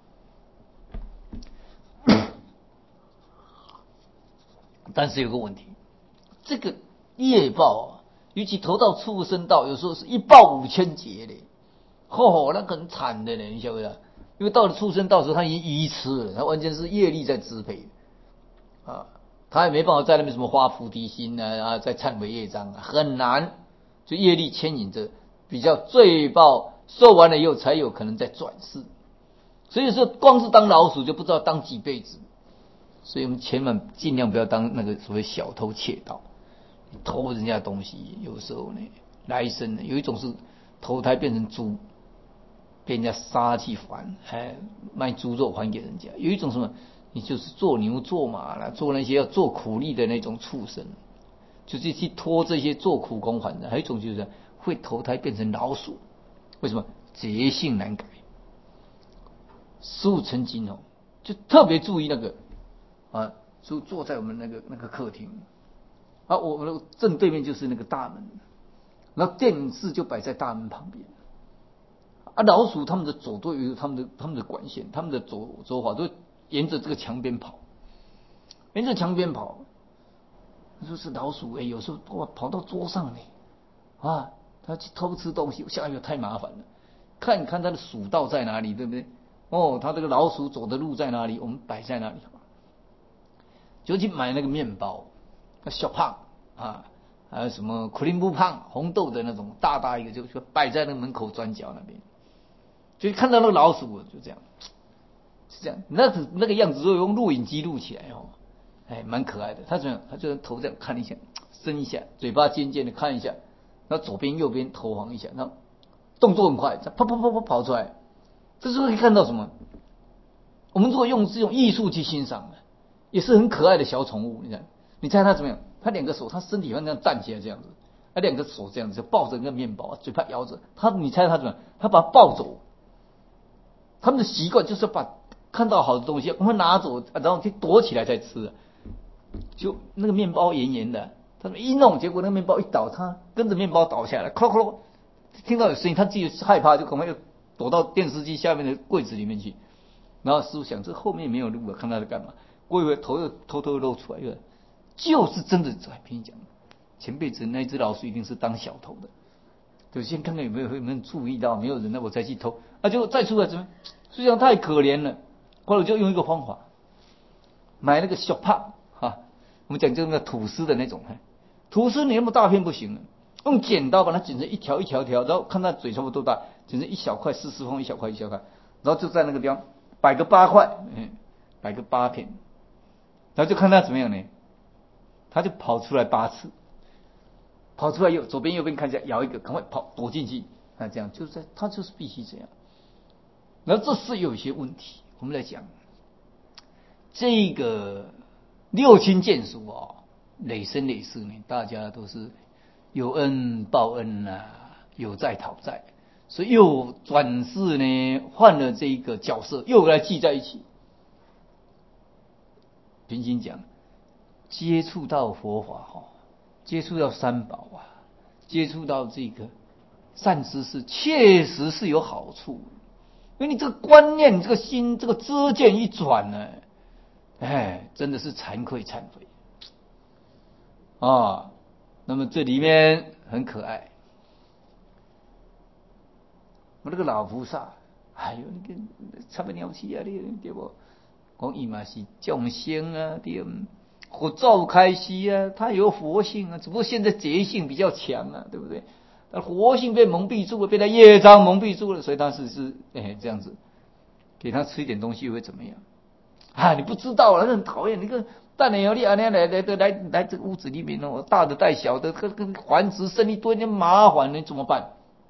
S1: 但是有个问题，这个业报啊，尤其投到畜生道，有时候是一报五千劫的，哦，那很惨的呢，你晓不晓得？因为到了畜生道时候，他已经愚痴了，他完全是业力在支配啊，他也没办法在那边什么发菩提心啊，啊，在忏悔业障啊，很难，就业力牵引着，比较罪报受完了以后，才有可能再转世。所以说，光是当老鼠就不知道当几辈子。所以我们千万尽量不要当那个所谓小偷窃盗，偷人家的东西，有时候呢，来生呢，有一种是投胎变成猪，被人家杀去还，还卖猪肉还给人家；有一种什么，你就是做牛做马啦，做那些要做苦力的那种畜生，就是去拖这些做苦工还的；还有一种就是会投胎变成老鼠，为什么？节性难改。师父曾经哦，就特别注意那个。啊，就坐在我们那个那个客厅，啊，我们正对面就是那个大门，然后电视就摆在大门旁边，啊，老鼠他们的走都有他们的他们的管线，他们的走走法都沿着这个墙边跑， 沿着墙边跑。他说是老鼠，哎，有时候哇跑到桌上呢，啊，他去偷吃东西，下一个太麻烦了。看一看它的鼠道在哪里，对不对？哦，它这个老鼠走的路在哪里，我们摆在哪里好吧？就去买那个面包，小胖啊，还有什么苦林布胖红豆的那种大大一个，就就摆在那个门口转角那边，就看到那个老鼠就这样，是这样，那个那个样子，如果用录影机录起来哦，哎，蛮可爱的。他怎么样？他就头这样看一下，伸一下，嘴巴尖尖的看一下，然后左边右边头晃一下，然后动作很快，啪啪啪啪跑出来。这时候可以看到什么？我们如果用这种艺术去欣赏，也是很可爱的小宠物。你看，你猜它怎么样？它两个手，它身体好像这样站起来这样子，它两个手这样子抱着一个面包，嘴巴摇着。它，你猜它怎么样？它把它抱走。他们的习惯就是把看到好的东西，我们拿走，然后去躲起来再吃。就那个面包圆圆的，他们一弄，结果那个面包一倒，它跟着面包倒下来，咯咯咯，听到有声音，他自己害怕，就赶快又躲到电视机下面的柜子里面去。然后师傅想，这后面没有路了，看他在干嘛。过一会头又偷偷露出来，又就是真的，我跟你讲，前辈子那只老鼠一定是当小偷的。对，先看看有没有有没有注意到，没有人，那我再去偷。啊，结果再出来怎么？实际上太可怜了。后来我就用一个方法，买那个小帕哈，我们讲就那个吐司的那种，吐司你那么大片不行了，用剪刀把它剪成一条一条条，然后看它嘴差不多大，剪成一小块四四方，一小块一小块，然后就在那个地方摆个八块，嗯，摆个八片，然后就看它怎么样呢？它就跑出来八次，跑出来右左边右边看一下，咬一个，赶快跑躲进去，啊，这样就是在它就是必须这样。然后这是有一些问题，我们来讲这个六亲眷属哦，累生累世呢，大家都是有恩报恩啊，有债讨债，所以又转世呢换了这个角色，又来聚在一起。平心讲，接触到佛法哈，接触到三宝啊，接触到这个善知识，确实是有好处。因为你这个观念，你这个心，这个知见一转呢，哎，真的是惭愧忏悔啊。那么这里面很可爱，我那个老菩萨，哎呦，你个差不了起啊，你对不？讲伊嘛是众生啊，对，佛照开示啊，他有佛性啊，只不过现在觉性比较强啊，对不对？他活性被蒙蔽住了，被他业障蒙蔽住了，所以他是是哎这样子，给他吃一点东西会怎么样？啊，你不知道啊，很讨厌。你看，大年有你啊，来来来来来这个屋子里面哦，大的带小的，跟跟繁殖生一堆，那麻烦，你怎么办？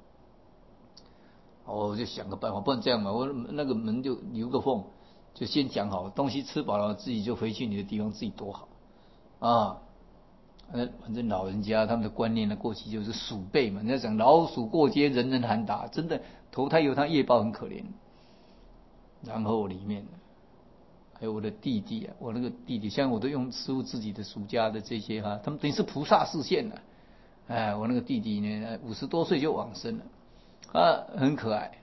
S1: 哦，我就想个办法，不能这样嘛，我那个门就留个缝，就先讲好，东西吃饱了，自己就回去你的地方，自己多好啊。呃，反正老人家他们的观念呢，过去就是鼠辈嘛，人家讲老鼠过街，人人喊打，真的投胎有他业报很可怜。然后里面还有我的弟弟啊，我那个弟弟，像我都用师父自己的俗家的这些哈，他们等于是菩萨示现了。哎，我那个弟弟呢，五十多岁就往生了，啊，很可爱。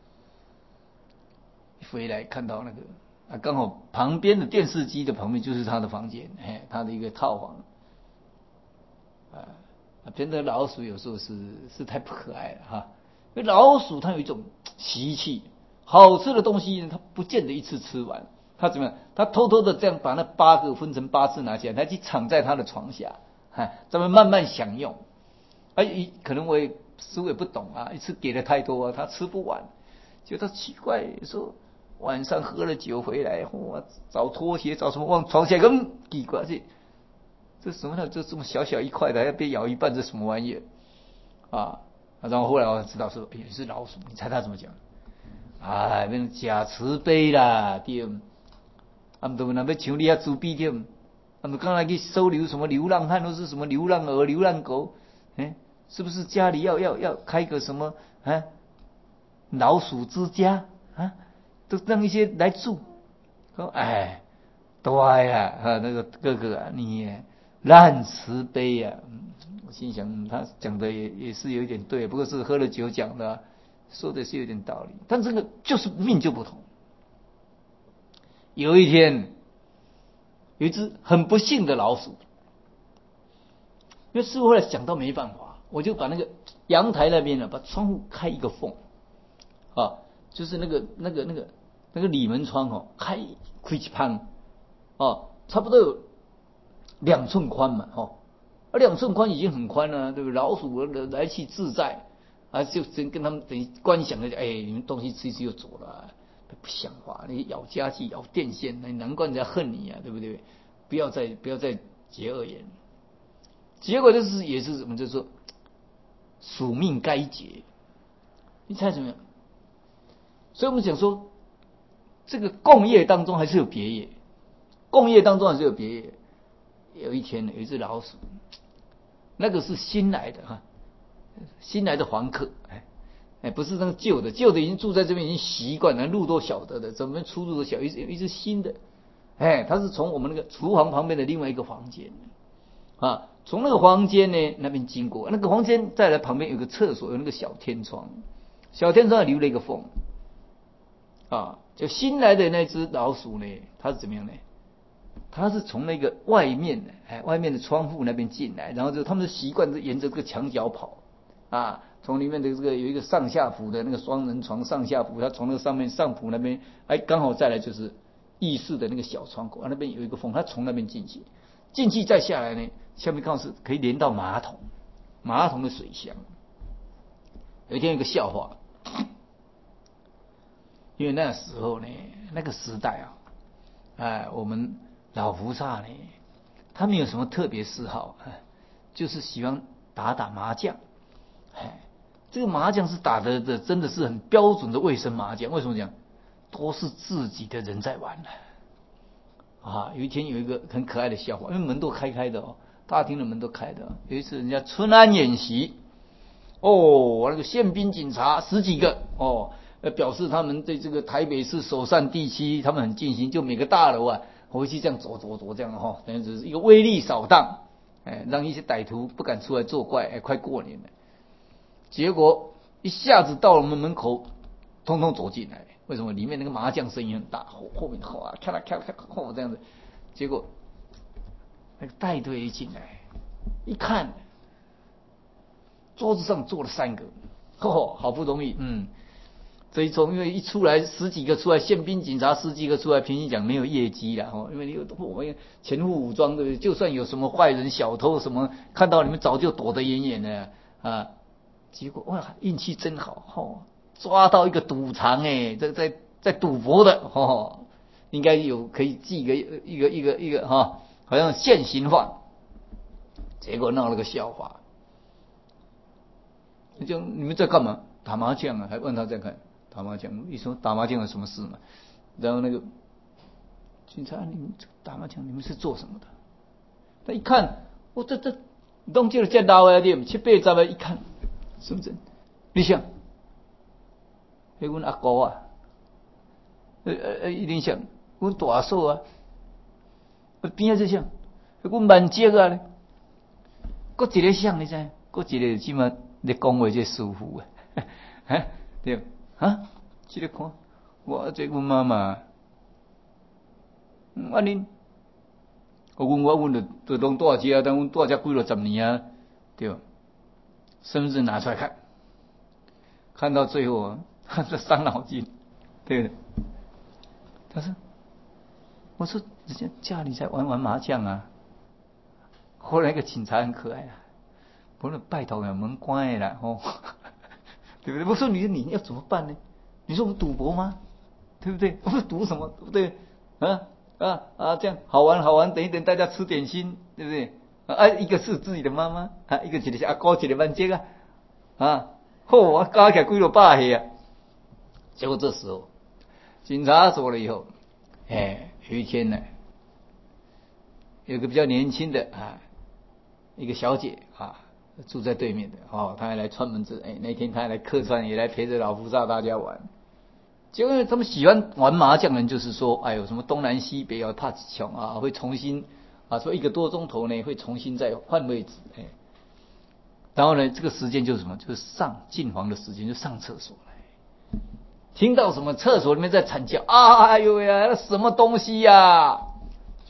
S1: 回来看到那个啊，刚好旁边的电视机的旁边就是他的房间，哎，他的一个套房。啊，真的老鼠有时候是是太不可爱了哈，因为老鼠它有一种习气，好吃的东西呢，它不见得一次吃完，它怎么样？它偷偷的这样把那八个分成八次拿起来，它去藏在他的床下，哈，咱们慢慢享用。啊，可能我也师父也不懂啊，一次给的太多啊，他吃不完，觉得奇怪，说晚上喝了酒回来，哇，找拖鞋找什么往床下跟奇怪去。这什么呢？就这么小小一块的，还要被咬一半，这什么玩意儿啊？然后后来我知道说，也是老鼠。你猜他怎么讲？哎，那假慈悲啦，对。啊，不那要像你啊自闭对。啊，不刚才去收留什么流浪汉，或是什么流浪鹅、流浪狗？哎，是不是家里要要要开个什么啊老鼠之家啊？都让一些来住。说哎，对呀，啊，那个哥哥啊，你。烂慈悲呀、啊嗯！我心想、嗯，他讲的也也是有一点对，不过是喝了酒讲的、啊，说的是有点道理。但这个就是命就不同。有一天， 有一只很不幸的老鼠。因为师父后来想到没办法，我就把那个阳台那边呢，把窗户开一个缝，啊，就是那个那个那个那个里门窗哦，开开一旁，哦，差不多有两寸宽嘛，哦，而两寸宽已经很宽了，对不对？老鼠来去自在，啊，就跟跟他们等于观想了，哎，你们东西吃一吃又走了，不像话，你咬家具咬电线，那难怪人家恨你啊，对不对？不要再不要再结恶缘。结果就是也是什么，就是说属命该结，你猜怎么样？所以我们讲说，这个共业当中还是有别业，共业当中还是有别业。有一天有一只老鼠，那个是新来的哈，新来的房客，哎哎，不是那个旧的，旧的已经住在这边已经习惯了，路都晓得的，怎么出入都晓得，有一只新的，哎，他是从我们那个厨房旁边的另外一个房间啊。从那个房间呢那边经过，那个房间再来旁边有个厕所，有那个小天窗，小天窗留了一个缝，啊，就新来的那只老鼠呢，它是怎么样呢？它是从那个外面的，哎，外面的窗户那边进来，然后就他们的习惯是沿着这个墙角跑，啊，从里面的这个有一个上下铺的那个双人床上下铺，它从那个上面上铺那边，哎，刚好再来就是浴室的那个小窗口，那边有一个缝，它从那边进去，进去再下来呢。下面刚好是可以连到马桶，马桶的水箱。有一天有个笑话，因为那时候呢，那个时代啊，哎，我们老菩萨呢，他没有什么特别嗜好，哎，就是喜欢打打麻将。哎，这个麻将是打的的，真的是很标准的卫生麻将。为什么讲？都是自己的人在玩的。啊，有一天有一个很可爱的笑话，因为门都开开的哦。大厅的门都开的。有一次人家春安演习，哦，那个宪兵警察十几个哦，表示他们对这个台北市首善地区他们很尽心，就每个大楼啊回去这样走走走这样哈、哦，等于只是一个威力扫荡，哎，让一些歹徒不敢出来作怪。哎，快过年了，结果一下子到了我们门口，通通走进来。为什么？里面那个麻将声音很大，后后面吼啊，咔啦咔啦咔啦这样子，结果。那个带队一进来，一看，桌子上坐了三个，哦，好不容易，嗯，这一从因为一出来十几个出来，宪兵警察十几个出来，平心讲没有业绩了哦，因为有我们全副武装，对不对？就算有什么坏人、小偷什么，看到你们早就躲得远远的啊。结果哇，运气真好，哦，抓到一个赌场哎，这在在赌博的哦，应该有可以记一个一个一个一个哈。哦好像现行犯，结果闹了个笑话。就你们在干嘛？打麻将啊？还问他在看打麻将。一说打麻将有什么事嘛？然后那个警察，你们打麻将，你们是做什么的？他一看，我、哦、这这弄这个这老的点七八十的，一看，是不是？你想，那阮阿姑啊，呃呃，一定想，阮大嫂啊。边仔这像，阮万杰啊咧，搁一个像你知，搁一个即嘛咧讲话这师傅啊，哈对啊，这个看，我这阮妈妈，啊恁，我阮我阮就就当大姐啊，但阮大姐几了十年啊，对吧？身份证拿出来看，看到最后啊，这伤脑筋，对不对？他说。我说人家家里在玩玩麻将啊，后来那个警察很可爱啊，不是拜托门关的啦哦，对不对？我说你你要怎么办呢？你说我们赌博吗？对不对？我们赌什么？对不对？啊啊啊！这样好玩好玩，等一等大家吃点心，对不对？啊，一个是自己的妈妈啊，一个就是阿哥，一个万杰啊啊，嚯，我加起来几了百岁啊！结果这时候警察走了以后，哎。有一天呢，有个比较年轻的啊，一个小姐啊，住在对面的哦，她还来串门子。哎，那天她还来客串，也来陪着老菩萨大家玩。结果他们喜欢玩麻将的人，就是说，哎呦，什么东南西北啊，怕穷啊，会重新啊，说一个多钟头呢，会重新再换位置。哎，然后呢，这个时间就是什么？就是上进房的时间，就上厕所来。听到什么厕所里面在惨叫，哎呦呀，那什么东西呀、啊？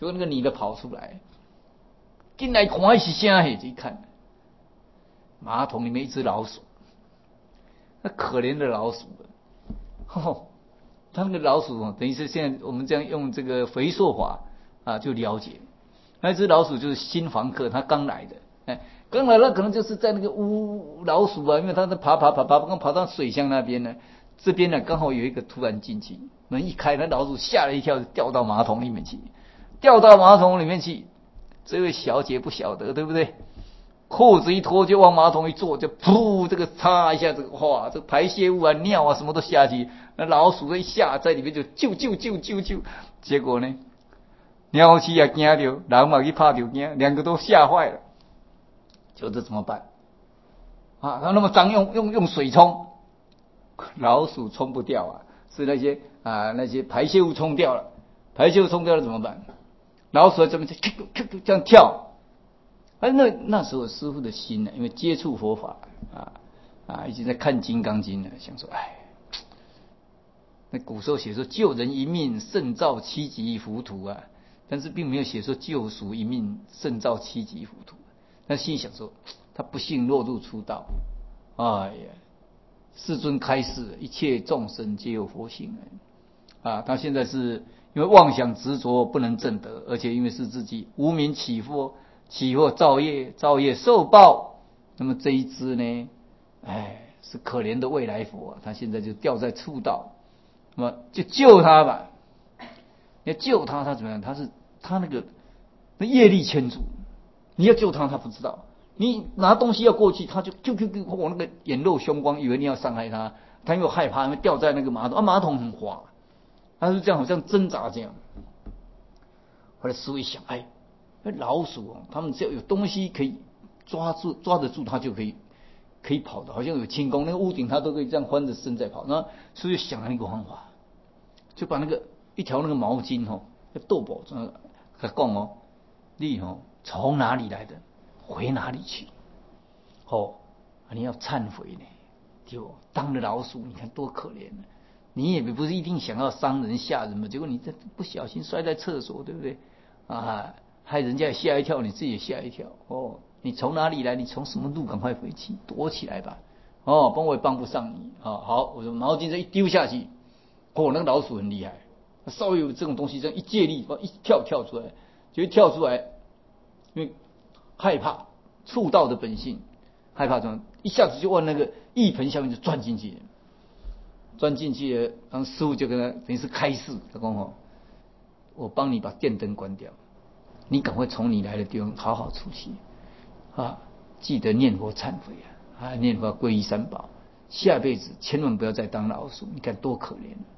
S1: 果那个女的跑出来，进来看是啥？嘿，一看，马桶里面一只老鼠，那可怜的老鼠，哦，他那个老鼠哦，等于是现在我们这样用这个回溯法啊，就了解，那只老鼠就是新房客，他刚来的，哎，刚来了可能就是在那个屋老鼠啊，因为他在爬爬爬爬，刚跑到水箱那边呢，这边呢刚好有一个突然进去，门一开，那老鼠吓了一跳，就掉到马桶里面去，掉到马桶里面去，这位小姐不晓得，对不对？裤子一脱就往马桶一坐，就噗，这个擦一下，这个哇，这个排泄物啊、尿啊什么都下去，那老鼠一下在里面就救救救救救，结果呢，鸟鼠也惊到，人嘛去拍到惊，两个都吓坏了。就这怎么办？啊，它那么脏，用用用水冲，老鼠冲不掉啊，是那些啊那些排泄物冲掉了，排泄物冲掉了怎么办？老鼠这么就这样跳。哎，那那时候师父的心呢，因为接触佛法啊啊，一直在看《金刚经》呢，想说，哎，那古时候写说救人一命胜造七级浮屠啊，但是并没有写说救赎一命胜造七级浮屠。那心里想说，他不幸落入初道，哎呀，世尊开示，一切众生皆有佛性啊，他现在是因为妄想执着不能证得，而且因为是自己无名起惑。起惑造业，造业受报，那么这一只呢，哎，是可怜的未来佛，他现在就掉在初道，那么就救他吧。你要救他，他怎么样？他是他那个那业力牵住，你要救他，他不知道。你拿东西要过去，他就就就就往那个眼露凶光，以为你要伤害他，他又害怕，因为掉在那个马桶啊，马桶很滑，他是这样好像挣扎这样。后来师父一想，哎。那老鼠哦，他们只要有东西可以抓住、抓得住，它就可以可以跑的，好像有轻功，那个屋顶它都可以这样翻着身在跑。那所以想了一个方法，就把那个一条那个毛巾哦，豆宝这样他讲哦，你哦从哪里来的，回哪里去，哦，你要忏悔呢，就当了老鼠，你看多可怜呢。你也不是一定想要伤人吓人嘛，结果你这不小心摔在厕所，对不对啊？害人家也吓一跳，你自己也吓一跳。哦，你从哪里来？你从什么路？赶快回去，躲起来吧。哦，帮我也帮不上你。啊、哦，好，我说毛巾这一丢下去，哦，那个老鼠很厉害，稍微有这种东西，这样一借力，一跳跳出来，就一跳出来，因为害怕，触道的本性，害怕这样，一下子就往那个一盆下面就钻进去了，钻进去了，然后师父就跟他等于是开示，他说哦，我帮你把电灯关掉。你赶快从你来的地方好好出去啊！记得念佛忏悔啊！啊，念佛皈依三宝，下辈子千万不要再当老鼠，你看多可怜。